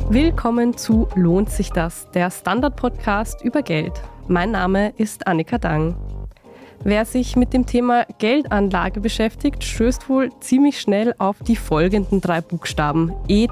Willkommen zu Lohnt sich das? Der Standard-Podcast über Geld. Mein Name ist Annika Dang. Wer sich mit dem Thema Geldanlage beschäftigt, stößt wohl ziemlich schnell auf die folgenden 3 Buchstaben: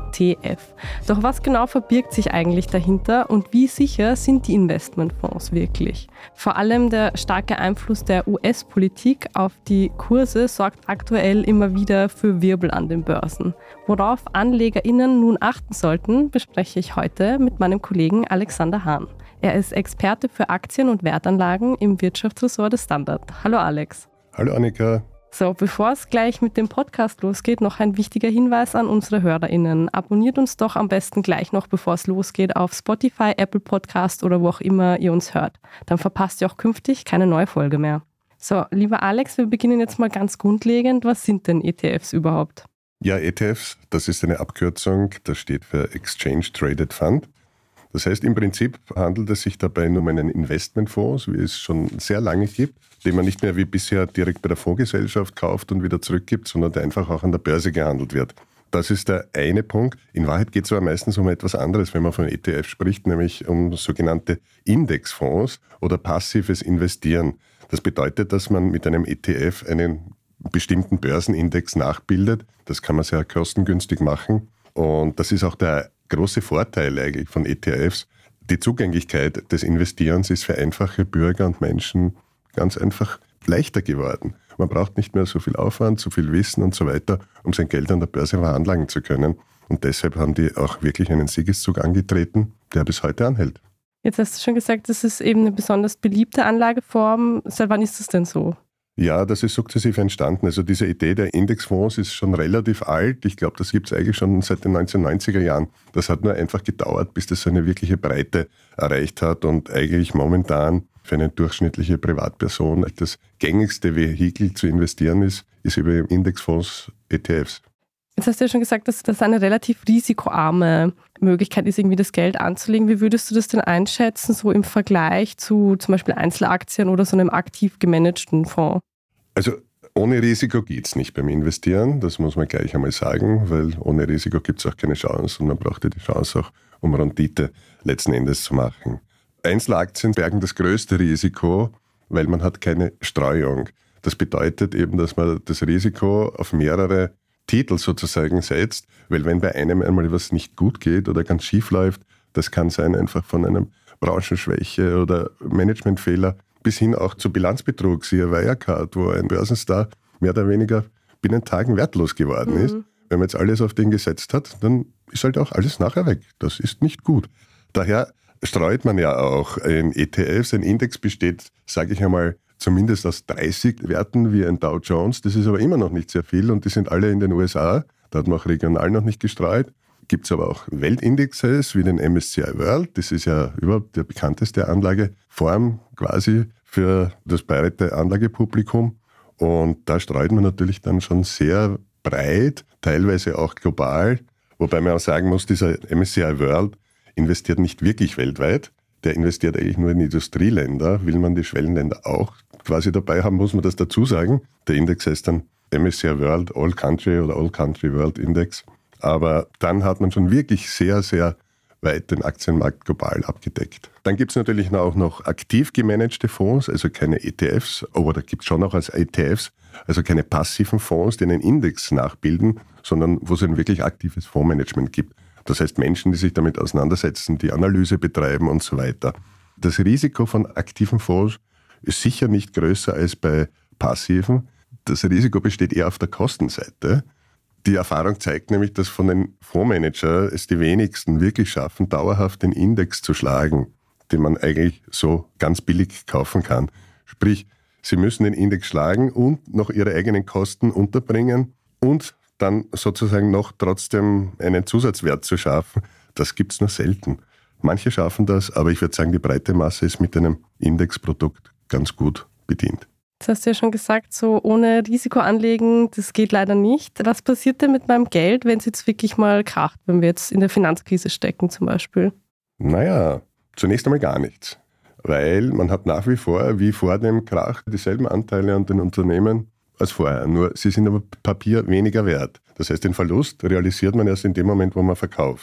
ETF. Doch was genau verbirgt sich eigentlich dahinter und wie sicher sind die Investmentfonds wirklich? Vor allem der starke Einfluss der US-Politik auf die Kurse sorgt aktuell immer wieder für Wirbel an den Börsen. Worauf AnlegerInnen nun achten sollten, bespreche ich heute mit meinem Kollegen Alexander Hahn. Er ist Experte für Aktien- und Wertanlagen im Wirtschaftsressort des Standard. Hallo Alex. Hallo Annika. So, bevor es gleich mit dem Podcast losgeht, noch ein wichtiger Hinweis an unsere HörerInnen. Abonniert uns doch am besten gleich noch, bevor es losgeht, auf Spotify, Apple Podcast oder wo auch immer ihr uns hört. Dann verpasst ihr auch künftig keine neue Folge mehr. So, lieber Alex, wir beginnen jetzt mal ganz grundlegend. Was sind denn ETFs überhaupt? Ja, ETFs, das ist eine Abkürzung, das steht für Exchange Traded Fund. Das heißt, im Prinzip handelt es sich dabei nur um einen Investmentfonds, wie es schon sehr lange gibt, den man nicht mehr wie bisher direkt bei der Fondsgesellschaft kauft und wieder zurückgibt, sondern der einfach auch an der Börse gehandelt wird. Das ist der eine Punkt. In Wahrheit geht es aber meistens um etwas anderes, wenn man von ETF spricht, nämlich um sogenannte Indexfonds oder passives Investieren. Das bedeutet, dass man mit einem ETF einen bestimmten Börsenindex nachbildet. Das kann man sehr kostengünstig machen. Und das ist auch der große Vorteil eigentlich von ETFs. Die Zugänglichkeit des Investierens ist für einfache Bürger und Menschen ganz einfach leichter geworden. Man braucht nicht mehr so viel Aufwand, so viel Wissen und so weiter, um sein Geld an der Börse veranlagen zu können. Und deshalb haben die auch wirklich einen Siegeszug angetreten, der bis heute anhält. Jetzt hast du schon gesagt, das ist eben eine besonders beliebte Anlageform. Seit wann ist das denn so? Ja, das ist sukzessive entstanden. Also diese Idee der Indexfonds ist schon relativ alt. Ich glaube, das gibt es eigentlich schon seit den 1990er Jahren. Das hat nur einfach gedauert, bis das eine wirkliche Breite erreicht hat und eigentlich momentan für eine durchschnittliche Privatperson das gängigste Vehikel zu investieren ist über Indexfonds, ETFs. Jetzt hast du ja schon gesagt, dass das eine relativ risikoarme Möglichkeit ist, irgendwie das Geld anzulegen. Wie würdest du das denn einschätzen, so im Vergleich zu zum Beispiel Einzelaktien oder so einem aktiv gemanagten Fonds? Also ohne Risiko geht es nicht beim Investieren, das muss man gleich einmal sagen, weil ohne Risiko gibt es auch keine Chance und man braucht ja die Chance auch, um Rendite letzten Endes zu machen. Einzelaktien bergen das größte Risiko, weil man hat keine Streuung. Das bedeutet eben, dass man das Risiko auf mehrere Titel sozusagen setzt, weil wenn bei einem einmal was nicht gut geht oder ganz schief läuft, das kann sein einfach von einer Branchenschwäche oder Managementfehler bis hin auch zu Bilanzbetrug, siehe Wirecard, wo ein Börsenstar mehr oder weniger binnen Tagen wertlos geworden ist. Wenn man jetzt alles auf den gesetzt hat, dann ist halt auch alles nachher weg. Das ist nicht gut. Daher streut man ja auch in ETFs. Ein Index besteht, sage ich einmal, zumindest aus 30 Werten wie ein Dow Jones. Das ist aber immer noch nicht sehr viel und die sind alle in den USA. Da hat man auch regional noch nicht gestreut. Gibt es aber auch Weltindexes wie den MSCI World. Das ist ja überhaupt der bekannteste Anlageform quasi für das breite Anlagepublikum. Und da streut man natürlich dann schon sehr breit, teilweise auch global. Wobei man auch sagen muss, dieser MSCI World investiert nicht wirklich weltweit. Der investiert eigentlich nur in Industrieländer. Will man die Schwellenländer auch quasi dabei haben, muss man das dazu sagen. Der Index heißt dann MSCI World All Country oder All Country World Index. Aber dann hat man schon wirklich sehr, sehr weit den Aktienmarkt global abgedeckt. Dann gibt es natürlich auch noch aktiv gemanagte Fonds, also keine ETFs, aber da gibt es schon auch als ETFs, also keine passiven Fonds, die einen Index nachbilden, sondern wo es ein wirklich aktives Fondsmanagement gibt. Das heißt Menschen, die sich damit auseinandersetzen, die Analyse betreiben und so weiter. Das Risiko von aktiven Fonds ist sicher nicht größer als bei passiven. Das Risiko besteht eher auf der Kostenseite. Die Erfahrung zeigt nämlich, dass von den Fondsmanagern es die wenigsten wirklich schaffen, dauerhaft den Index zu schlagen, den man eigentlich so ganz billig kaufen kann. Sprich, sie müssen den Index schlagen und noch ihre eigenen Kosten unterbringen und dann sozusagen noch trotzdem einen Zusatzwert zu schaffen. Das gibt es nur selten. Manche schaffen das, aber ich würde sagen, die breite Masse ist mit einem Indexprodukt ganz gut bedient. Das hast du ja schon gesagt, so ohne Risiko anlegen, das geht leider nicht. Was passiert denn mit meinem Geld, wenn es jetzt wirklich mal kracht, wenn wir jetzt in der Finanzkrise stecken zum Beispiel? Naja, zunächst einmal gar nichts. Weil man hat nach wie vor, wie vor dem Krach, dieselben Anteile an den Unternehmen als vorher. Nur sie sind aber Papier weniger wert. Das heißt, den Verlust realisiert man erst in dem Moment, wo man verkauft.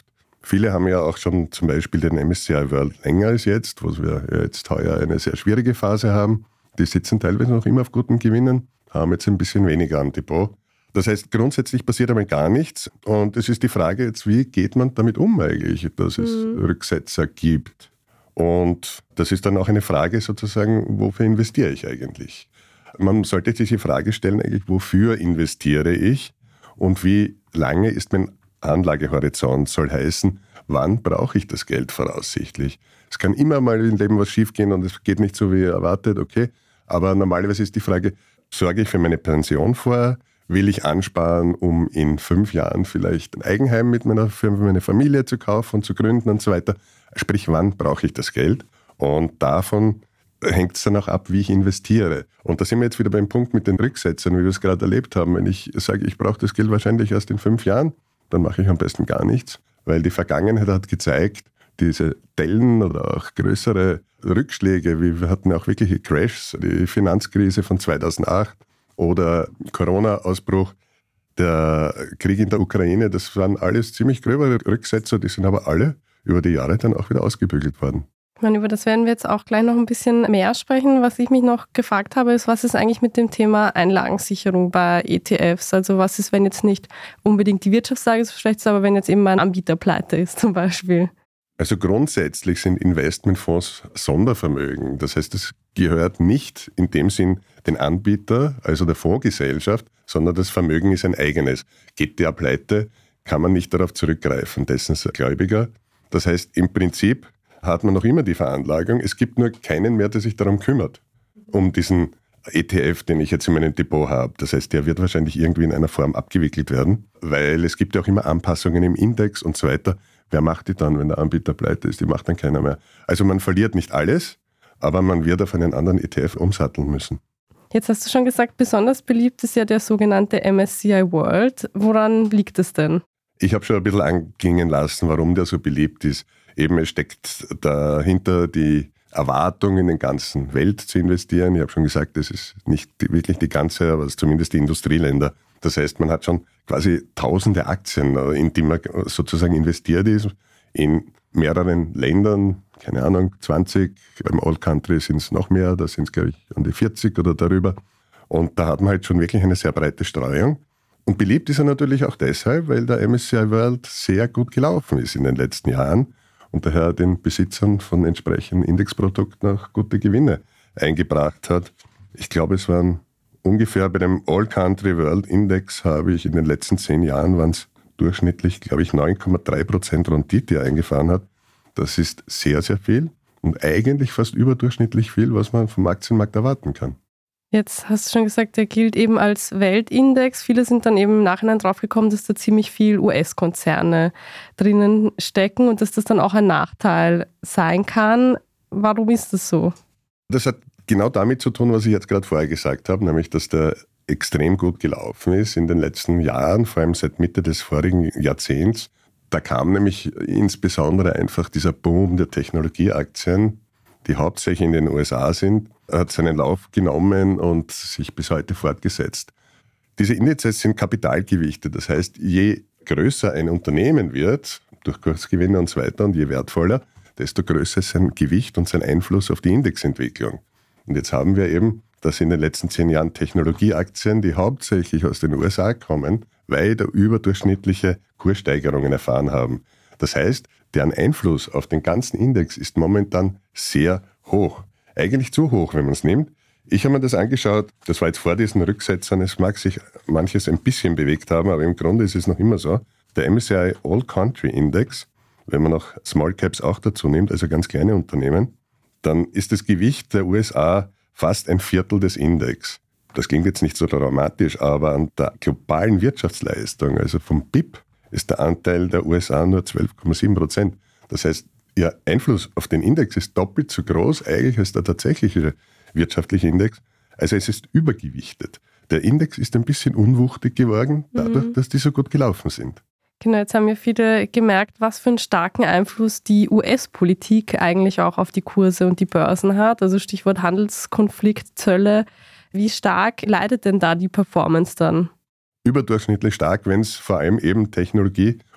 Viele haben ja auch schon zum Beispiel den MSCI World länger als jetzt, wo wir jetzt heuer eine sehr schwierige Phase haben. Die sitzen teilweise noch immer auf guten Gewinnen, haben jetzt ein bisschen weniger am Depot. Das heißt, grundsätzlich passiert einmal gar nichts. Und es ist die Frage jetzt, wie geht man damit um eigentlich, dass es Rücksetzer gibt? Und das ist dann auch eine Frage sozusagen, wofür investiere ich eigentlich? Man sollte sich die Frage stellen, eigentlich, wofür investiere ich und wie lange ist mein Anlagehorizont, soll heißen, wann brauche ich das Geld voraussichtlich? Es kann immer mal im Leben was schiefgehen und es geht nicht so, wie erwartet, okay. Aber normalerweise ist die Frage, sorge ich für meine Pension vor? Will ich ansparen, um in 5 Jahren vielleicht ein Eigenheim für meine Familie zu kaufen und zu gründen und so weiter? Sprich, wann brauche ich das Geld? Und davon hängt es dann auch ab, wie ich investiere. Und da sind wir jetzt wieder beim Punkt mit den Rücksetzern, wie wir es gerade erlebt haben. Wenn ich sage, ich brauche das Geld wahrscheinlich erst in 5 Jahren, dann mache ich am besten gar nichts, weil die Vergangenheit hat gezeigt, diese Dellen oder auch größere Rückschläge, wir hatten auch wirkliche Crashs, die Finanzkrise von 2008 oder Corona-Ausbruch, der Krieg in der Ukraine, das waren alles ziemlich gröbere Rücksetzer, die sind aber alle über die Jahre dann auch wieder ausgebügelt worden. Ich meine, über das werden wir jetzt auch gleich noch ein bisschen mehr sprechen. Was ich mich noch gefragt habe, ist, was ist eigentlich mit dem Thema Einlagensicherung bei ETFs? Also was ist, wenn jetzt nicht unbedingt die Wirtschaftslage so schlecht ist, aber wenn jetzt eben mein Anbieter pleite ist zum Beispiel? Also grundsätzlich sind Investmentfonds Sondervermögen. Das heißt, es gehört nicht in dem Sinn den Anbieter, also der Fondsgesellschaft, sondern das Vermögen ist ein eigenes. Geht der pleite, kann man nicht darauf zurückgreifen, dessen ist er Gläubiger. Das heißt, im Prinzip hat man noch immer die Veranlagung. Es gibt nur keinen mehr, der sich darum kümmert, um diesen ETF, den ich jetzt in meinem Depot habe. Das heißt, der wird wahrscheinlich irgendwie in einer Form abgewickelt werden, weil es gibt ja auch immer Anpassungen im Index und so weiter. Wer macht die dann, wenn der Anbieter pleite ist? Die macht dann keiner mehr. Also man verliert nicht alles, aber man wird auf einen anderen ETF umsatteln müssen. Jetzt hast du schon gesagt, besonders beliebt ist ja der sogenannte MSCI World. Woran liegt es denn? Ich habe schon ein bisschen anklingen lassen, warum der so beliebt ist. Eben, es steckt dahinter die Erwartung, in den ganzen Welt zu investieren. Ich habe schon gesagt, das ist nicht wirklich die ganze, aber zumindest die Industrieländer. Das heißt, man hat schon quasi tausende Aktien, in die man sozusagen investiert ist, in mehreren Ländern, keine Ahnung, 20, beim All Country sind es noch mehr, da sind es, glaube ich, um die 40 oder darüber. Und da hat man halt schon wirklich eine sehr breite Streuung. Und beliebt ist er natürlich auch deshalb, weil der MSCI World sehr gut gelaufen ist in den letzten Jahren und daher den Besitzern von entsprechenden Indexprodukten auch gute Gewinne eingebracht hat. Ich glaube, es waren ungefähr bei dem All Country World Index habe ich in den letzten 10 Jahren, waren es durchschnittlich, glaube ich, 9,3% Rendite eingefahren hat. Das ist sehr, sehr viel und eigentlich fast überdurchschnittlich viel, was man vom Aktienmarkt erwarten kann. Jetzt hast du schon gesagt, der gilt eben als Weltindex. Viele sind dann eben im Nachhinein draufgekommen, dass da ziemlich viel US-Konzerne drinnen stecken und dass das dann auch ein Nachteil sein kann. Warum ist das so? Das hat genau damit zu tun, was ich jetzt gerade vorher gesagt habe, nämlich, dass der extrem gut gelaufen ist in den letzten Jahren, vor allem seit Mitte des vorigen Jahrzehnts. Da kam nämlich insbesondere einfach dieser Boom der Technologieaktien, die hauptsächlich in den USA sind, hat seinen Lauf genommen und sich bis heute fortgesetzt. Diese Indizes sind kapitalgewichtet, das heißt, je größer ein Unternehmen wird, durch Kursgewinne und so weiter und je wertvoller, desto größer ist sein Gewicht und sein Einfluss auf die Indexentwicklung. Und jetzt haben wir eben, dass in den letzten 10 Jahren Technologieaktien, die hauptsächlich aus den USA kommen, weit überdurchschnittliche Kurssteigerungen erfahren haben. Das heißt, deren Einfluss auf den ganzen Index ist momentan sehr hoch. Eigentlich zu hoch, wenn man es nimmt. Ich habe mir das angeschaut, das war jetzt vor diesen Rücksetzern, es mag sich manches ein bisschen bewegt haben, aber im Grunde ist es noch immer so. Der MSCI All Country Index, wenn man noch Small Caps auch dazu nimmt, also ganz kleine Unternehmen, dann ist das Gewicht der USA fast 1/4 des Index. Das klingt jetzt nicht so dramatisch, aber an der globalen Wirtschaftsleistung, also vom BIP, ist der Anteil der USA nur 12,7%. Das heißt, ihr Einfluss auf den Index ist doppelt so groß eigentlich als der tatsächliche wirtschaftliche Index. Also es ist übergewichtet. Der Index ist ein bisschen unwuchtig geworden, dadurch, dass die so gut gelaufen sind. Genau, jetzt haben ja viele gemerkt, was für einen starken Einfluss die US-Politik eigentlich auch auf die Kurse und die Börsen hat. Also Stichwort Handelskonflikt, Zölle. Wie stark leidet denn da die Performance dann? Überdurchschnittlich stark, wenn es vor allem eben Technologie-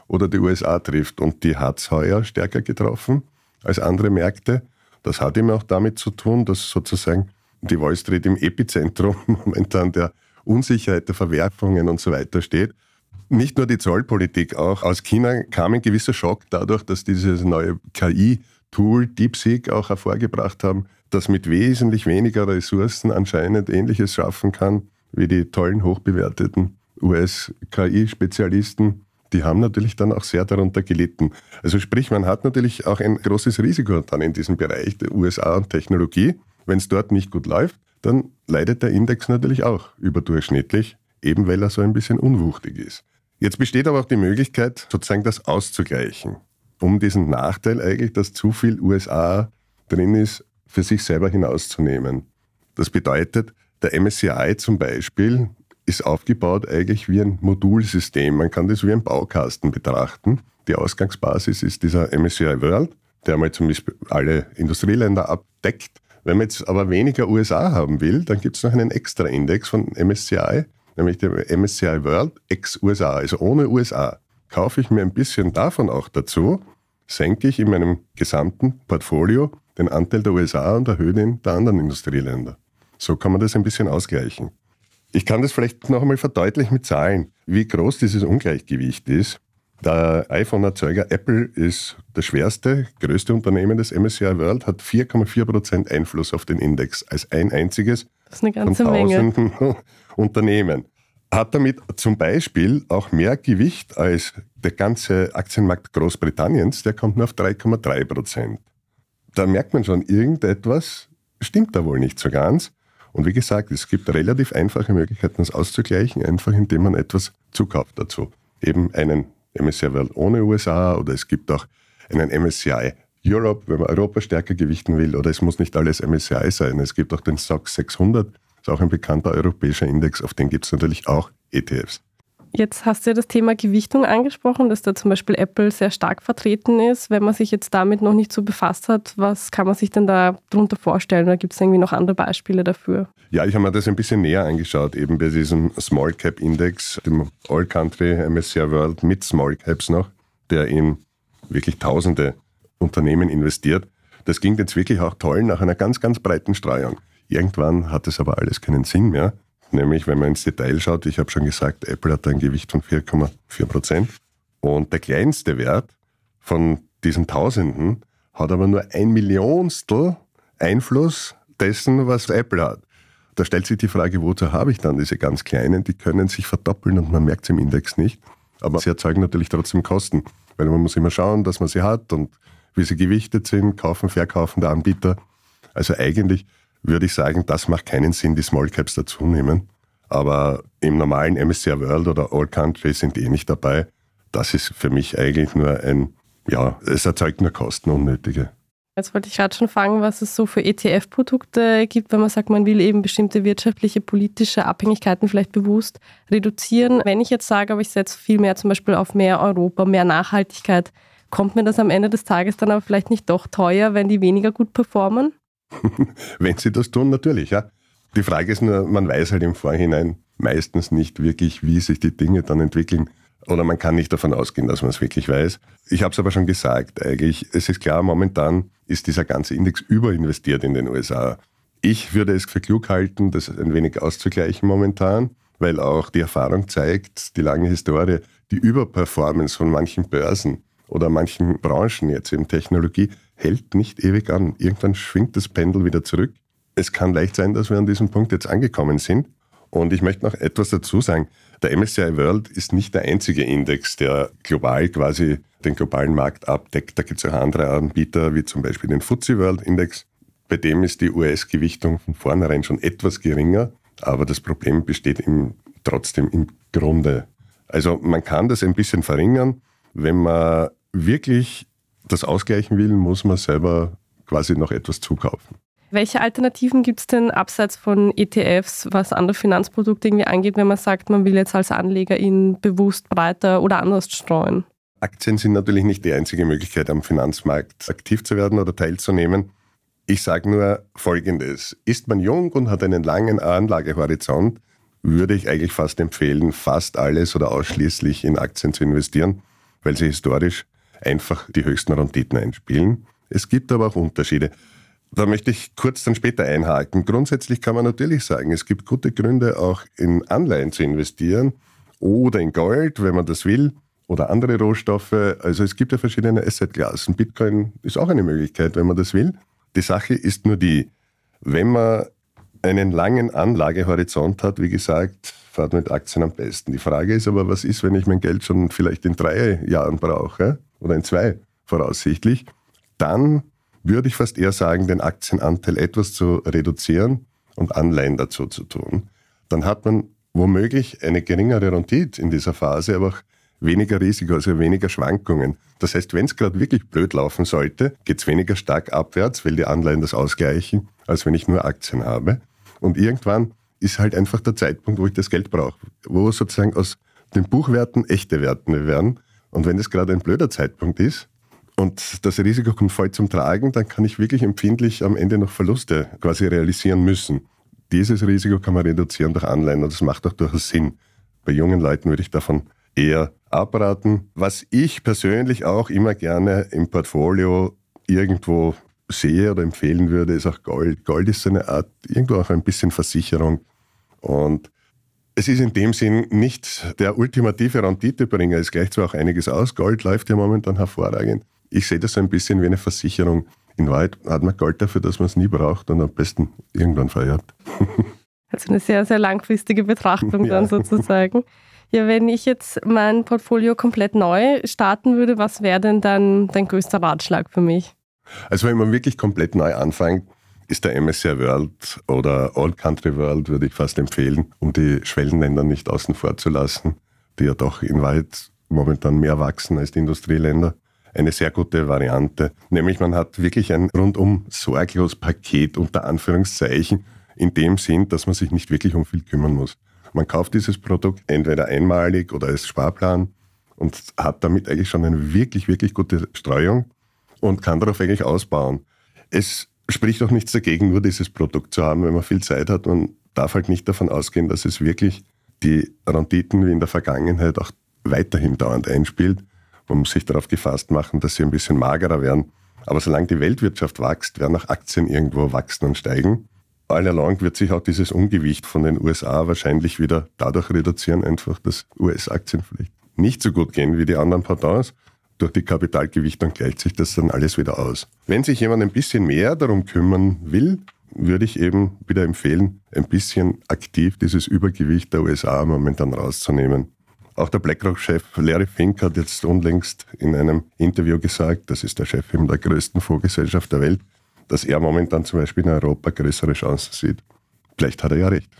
oder die USA trifft. Und die hat es heuer stärker getroffen als andere Märkte. Das hat eben auch damit zu tun, dass sozusagen die Wall Street im Epizentrum momentan der Unsicherheit, der Verwerfungen und so weiter steht. Nicht nur die Zollpolitik, auch aus China kam ein gewisser Schock dadurch, dass dieses neue KI-Tool DeepSeek auch hervorgebracht haben, das mit wesentlich weniger Ressourcen anscheinend Ähnliches schaffen kann wie die tollen, hochbewerteten US-KI-Spezialisten. Die haben natürlich dann auch sehr darunter gelitten. Also sprich, man hat natürlich auch ein großes Risiko dann in diesem Bereich der USA und Technologie. Wenn es dort nicht gut läuft, dann leidet der Index natürlich auch überdurchschnittlich, eben weil er so ein bisschen unwuchtig ist. Jetzt besteht aber auch die Möglichkeit, sozusagen das auszugleichen, um diesen Nachteil eigentlich, dass zu viel USA drin ist, für sich selber hinauszunehmen. Das bedeutet, der MSCI zum Beispiel ist aufgebaut eigentlich wie ein Modulsystem. Man kann das wie ein Baukasten betrachten. Die Ausgangsbasis ist dieser MSCI World, der mal zum Beispiel alle Industrieländer abdeckt. Wenn man jetzt aber weniger USA haben will, dann gibt es noch einen extra Index von MSCI, nämlich der MSCI World ex-USA, also ohne USA. Kaufe ich mir ein bisschen davon auch dazu, senke ich in meinem gesamten Portfolio den Anteil der USA und erhöhe den der anderen Industrieländer. So kann man das ein bisschen ausgleichen. Ich kann das vielleicht noch einmal verdeutlichen mit Zahlen, wie groß dieses Ungleichgewicht ist. Der iPhone-Erzeuger Apple ist das schwerste, größte Unternehmen des MSCI World, hat 4,4% Einfluss auf den Index als ein einziges das ist eine ganze von tausenden Menge. Unternehmen. Hat damit zum Beispiel auch mehr Gewicht als der ganze Aktienmarkt Großbritanniens, der kommt nur auf 3,3%. Da merkt man schon, irgendetwas stimmt da wohl nicht so ganz. Und wie gesagt, es gibt relativ einfache Möglichkeiten, das auszugleichen, einfach indem man etwas zukauft dazu. Eben einen MSCI World ohne USA oder es gibt auch einen MSCI Europe, wenn man Europa stärker gewichten will, oder es muss nicht alles MSCI sein. Es gibt auch den STOXX 600, das ist auch ein bekannter europäischer Index, auf den gibt es natürlich auch ETFs. Jetzt hast du ja das Thema Gewichtung angesprochen, dass da zum Beispiel Apple sehr stark vertreten ist. Wenn man sich jetzt damit noch nicht so befasst hat, was kann man sich denn da darunter vorstellen? Oder gibt es irgendwie noch andere Beispiele dafür? Ja, ich habe mir das ein bisschen näher angeschaut, eben bei diesem Small Cap Index, dem All Country MSCI World mit Small Caps noch, der in wirklich tausende Unternehmen investiert. Das ging jetzt wirklich auch toll nach einer ganz, ganz breiten Streuung. Irgendwann hat es aber alles keinen Sinn mehr. Nämlich, wenn man ins Detail schaut, ich habe schon gesagt, Apple hat ein Gewicht von 4,4%. Und der kleinste Wert von diesen Tausenden hat aber nur 1/Millionstel Einfluss dessen, was Apple hat. Da stellt sich die Frage, wozu habe ich dann diese ganz kleinen? Die können sich verdoppeln und man merkt es im Index nicht. Aber sie erzeugen natürlich trotzdem Kosten, weil man muss immer schauen, dass man sie hat und wie sie gewichtet sind, kaufen, verkaufen der Anbieter. Also eigentlich würde ich sagen, das macht keinen Sinn, die Small Caps dazu nehmen. Aber im normalen MSCI World oder All Country sind die nicht dabei. Das ist für mich eigentlich nur es erzeugt nur Kosten, unnötige. Jetzt wollte ich gerade schon fragen, was es so für ETF-Produkte gibt, wenn man sagt, man will eben bestimmte wirtschaftliche, politische Abhängigkeiten vielleicht bewusst reduzieren. Wenn ich jetzt sage, aber ich setze viel mehr zum Beispiel auf mehr Europa, mehr Nachhaltigkeit, kommt mir das am Ende des Tages dann aber vielleicht nicht doch teuer, wenn die weniger gut performen? Wenn sie das tun, natürlich, ja. Die Frage ist nur, man weiß halt im Vorhinein meistens nicht wirklich, wie sich die Dinge dann entwickeln. Oder man kann nicht davon ausgehen, dass man es wirklich weiß. Ich habe es aber schon gesagt, eigentlich, es ist klar, momentan ist dieser ganze Index überinvestiert in den USA. Ich würde es für klug halten, das ein wenig auszugleichen momentan, weil auch die Erfahrung zeigt, die lange Historie, die Überperformance von manchen Börsen oder manchen Branchen jetzt in Technologie hält nicht ewig an. Irgendwann schwingt das Pendel wieder zurück. Es kann leicht sein, dass wir an diesem Punkt jetzt angekommen sind. Und ich möchte noch etwas dazu sagen. Der MSCI World ist nicht der einzige Index, der global quasi den globalen Markt abdeckt. Da gibt es auch andere Anbieter, wie zum Beispiel den FTSE World Index. Bei dem ist die US-Gewichtung von vornherein schon etwas geringer, aber das Problem besteht trotzdem im Grunde. Also man kann das ein bisschen verringern. Wenn man wirklich das ausgleichen will, muss man selber quasi noch etwas zukaufen. Welche Alternativen gibt es denn abseits von ETFs, was andere Finanzprodukte irgendwie angeht, wenn man sagt, man will jetzt als Anleger ihn bewusst breiter oder anders streuen? Aktien sind natürlich nicht die einzige Möglichkeit, am Finanzmarkt aktiv zu werden oder teilzunehmen. Ich sage nur Folgendes. Ist man jung und hat einen langen Anlagehorizont, würde ich eigentlich fast empfehlen, fast alles oder ausschließlich in Aktien zu investieren, weil sie historisch einfach die höchsten Renditen einspielen. Es gibt aber auch Unterschiede. Da möchte ich kurz dann später einhaken. Grundsätzlich kann man natürlich sagen, es gibt gute Gründe, auch in Anleihen zu investieren oder in Gold, wenn man das will, oder andere Rohstoffe. Also es gibt ja verschiedene Assetklassen. Bitcoin ist auch eine Möglichkeit, wenn man das will. Die Sache ist nur die, wenn man einen langen Anlagehorizont hat, wie gesagt, fährt mit Aktien am besten. Die Frage ist aber, was ist, wenn ich mein Geld schon vielleicht in 3 Jahren brauche oder in 2 voraussichtlich, dann würde ich fast eher sagen, den Aktienanteil etwas zu reduzieren und Anleihen dazu zu tun. Dann hat man womöglich eine geringere Rendite in dieser Phase, aber auch weniger Risiko, also weniger Schwankungen. Das heißt, wenn es gerade wirklich blöd laufen sollte, geht es weniger stark abwärts, weil die Anleihen das ausgleichen, als wenn ich nur Aktien habe. Und irgendwann ist halt einfach der Zeitpunkt, wo ich das Geld brauche, wo sozusagen aus den Buchwerten echte Werte werden. Und wenn das gerade ein blöder Zeitpunkt ist, und das Risiko kommt voll zum Tragen, dann kann ich wirklich empfindlich am Ende noch Verluste quasi realisieren müssen. Dieses Risiko kann man reduzieren durch Anleihen und das macht auch durchaus Sinn. Bei jungen Leuten würde ich davon eher abraten. Was ich persönlich auch immer gerne im Portfolio irgendwo sehe oder empfehlen würde, ist auch Gold. Gold ist so eine Art, irgendwo auch ein bisschen Versicherung. Und es ist in dem Sinn nicht der ultimative Renditebringer. Es gleicht zwar auch einiges aus. Gold läuft ja momentan hervorragend. Ich sehe das so ein bisschen wie eine Versicherung. In Wahrheit hat man Gold dafür, dass man es nie braucht und am besten irgendwann vererbt. Also eine sehr, sehr langfristige Betrachtung dann sozusagen. Ja, wenn ich jetzt mein Portfolio komplett neu starten würde, was wäre denn dann dein größter Ratschlag für mich? Also wenn man wirklich komplett neu anfängt, ist der MSCI World oder All Country World, würde ich fast empfehlen, um die Schwellenländer nicht außen vor zu lassen, die ja doch in Wahrheit momentan mehr wachsen als die Industrieländer. Eine sehr gute Variante. Nämlich man hat wirklich ein rundum sorglos Paket unter Anführungszeichen in dem Sinn, dass man sich nicht wirklich um viel kümmern muss. Man kauft dieses Produkt entweder einmalig oder als Sparplan und hat damit eigentlich schon eine wirklich, wirklich gute Streuung und kann darauf eigentlich ausbauen. Es spricht auch nichts dagegen, nur dieses Produkt zu haben, wenn man viel Zeit hat. Man darf halt nicht davon ausgehen, dass es wirklich die Renditen wie in der Vergangenheit auch weiterhin dauernd einspielt. Man muss sich darauf gefasst machen, dass sie ein bisschen magerer werden. Aber solange die Weltwirtschaft wächst, werden auch Aktien irgendwo wachsen und steigen. All along wird sich auch dieses Ungewicht von den USA wahrscheinlich wieder dadurch reduzieren, einfach, dass US-Aktien vielleicht nicht so gut gehen wie die anderen Pendants. Durch die Kapitalgewichtung gleicht sich das dann alles wieder aus. Wenn sich jemand ein bisschen mehr darum kümmern will, würde ich eben wieder empfehlen, ein bisschen aktiv dieses Übergewicht der USA momentan rauszunehmen. Auch der BlackRock-Chef Larry Fink hat jetzt unlängst in einem Interview gesagt, das ist der Chef der größten Fondsgesellschaft der Welt, dass er momentan zum Beispiel in Europa größere Chancen sieht. Vielleicht hat er ja recht.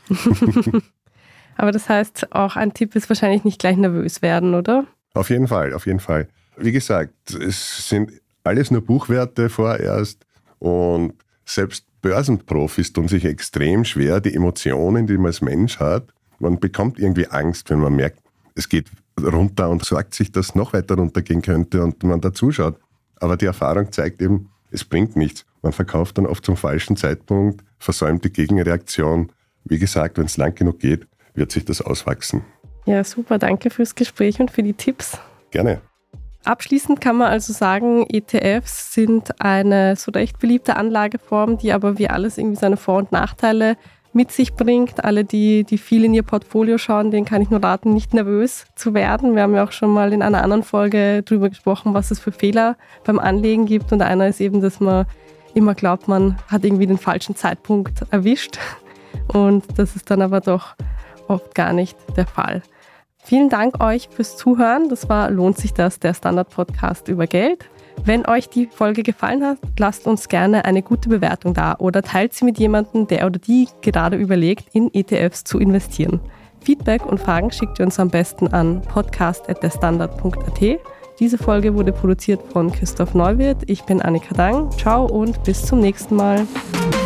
Aber das heißt, auch ein Tipp ist wahrscheinlich nicht gleich nervös werden, oder? Auf jeden Fall, auf jeden Fall. Wie gesagt, es sind alles nur Buchwerte vorerst und selbst Börsenprofis tun sich extrem schwer, die Emotionen, die man als Mensch hat. Man bekommt irgendwie Angst, wenn man merkt, es geht runter und sagt sich, dass es noch weiter runtergehen könnte und man da zuschaut. Aber die Erfahrung zeigt eben, es bringt nichts. Man verkauft dann oft zum falschen Zeitpunkt, versäumt die Gegenreaktion. Wie gesagt, wenn es lang genug geht, wird sich das auswachsen. Ja, super. Danke fürs Gespräch und für die Tipps. Gerne. Abschließend kann man also sagen, ETFs sind eine so recht beliebte Anlageform, die aber wie alles irgendwie seine Vor- und Nachteile mit sich bringt. Alle, die viel in ihr Portfolio schauen, denen kann ich nur raten, nicht nervös zu werden. Wir haben ja auch schon mal in einer anderen Folge darüber gesprochen, was es für Fehler beim Anlegen gibt. Und einer ist eben, dass man immer glaubt, man hat irgendwie den falschen Zeitpunkt erwischt. Und das ist dann aber doch oft gar nicht der Fall. Vielen Dank euch fürs Zuhören. Das war Lohnt sich das, der Standard-Podcast über Geld. Wenn euch die Folge gefallen hat, lasst uns gerne eine gute Bewertung da oder teilt sie mit jemandem, der oder die gerade überlegt, in ETFs zu investieren. Feedback und Fragen schickt ihr uns am besten an podcast@derstandard.at. Diese Folge wurde produziert von Christoph Neuwirth. Ich bin Annika Dang. Ciao und bis zum nächsten Mal.